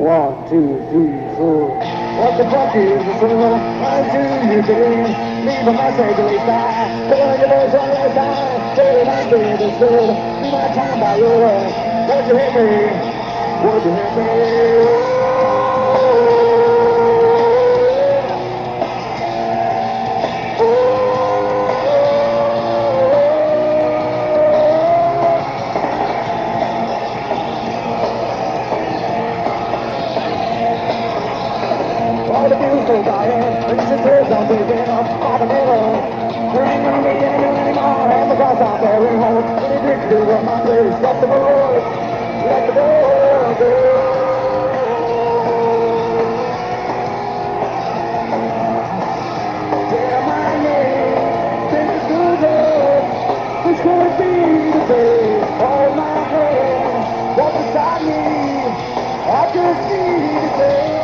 1, 2, 3, 4. What the fuck is the soul? Why do you think? Leave a message to leave by. Put your voice on your side. Say it might be the soul. Be my time by your way. Would you hit me? Would you hit me? All the beautiful dying, recent tears I'm breaking up all the middle. There ain't gonna be any new anymore, and the cross I'm bearing home. Any drink to run my place, let the boys, let the boys go. Yeah, my name, think it's good, this could be the day. Hold my hand, walk beside me, I just need a day.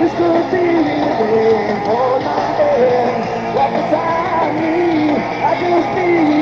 wish to see you again. Hold my hand, walk beside me. I just need